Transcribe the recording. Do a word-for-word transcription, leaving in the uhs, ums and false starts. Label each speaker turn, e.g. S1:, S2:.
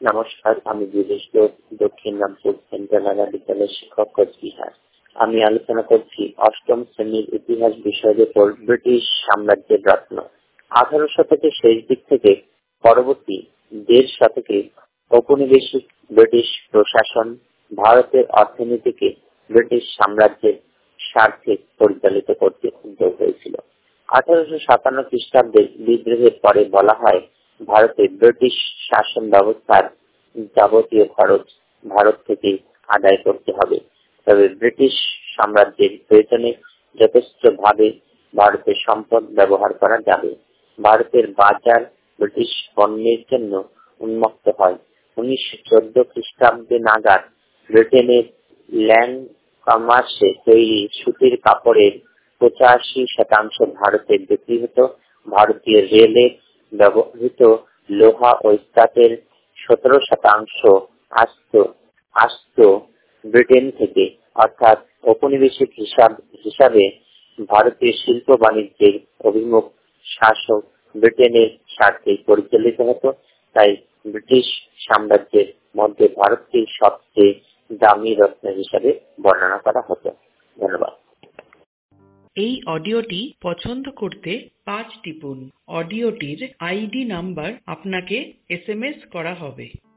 S1: নমস্কার, আমি বিদেশ দক্ষিণ রামপুর সেন্ট্রাল আধা বিদ্যালয়ের শিক্ষক কোচবিহার। আমি আলোচনা করছি অষ্টম শ্রেণীর ইতিহাস বিষয়ের উপর ব্রিটিশ সাম্রাজ্যের রত্ন। আঠারো শতকের শেষ দিক থেকে পরবর্তী দেড় শতকে ঔপনিবেশিক ব্রিটিশ প্রশাসন ভারতের অর্থনীতিকে ব্রিটিশ সাম্রাজ্যের স্বার্থে পরিচালিত করতে উদ্যোগ হয়েছিল। আঠারোশো সাতান্ন খ্রিস্টাব্দে বিদ্রোহের পরে বলা হয় ভারতে ব্রিটিশ শাসন ব্যবস্থার যাবতীয় খরচ ভারত থেকে আদায় করতে হবে। তবে ব্রিটিশ সাম্রাজ্যের প্রয়োজনে যথেষ্টভাবে ভারতের সম্পদ ব্যবহার করা যাবে। ভারতের বাজার ব্রিটিশ পণ্যের জন্য উন্মুক্ত হয়। উনিশশো চোদ্দ খ্রিস্টাব্দে নাগাদ ব্রিটেনের ল্যান্ড কমার্সে তৈরি সুতির কাপড়ের পঁচাশি শতাংশ ভারতে বিক্রি হতো। ভারতীয় রেলে ব্যবহৃত লোহা ও ইস্পাতের সতেরো শতাংশ আসত আসত ব্রিটেন থেকে। অর্থাৎ ঔপনিবেশিক হিসাব হিসাবে ভারতীয় শিল্প বাণিজ্যের অভিমুখ শাসক ব্রিটেনের স্বার্থে পরিচালিত হতো। তাই ব্রিটিশ সাম্রাজ্যের মধ্যে ভারতকে সবচেয়ে দামি রত্ন হিসাবে বর্ণনা করা হতো। ধন্যবাদ।
S2: এই অডিওটি পছন্দ করতে পাঁচ টিপুন। অডিওটির আইডি নাম্বার আপনাকে এস এম এস করা হবে।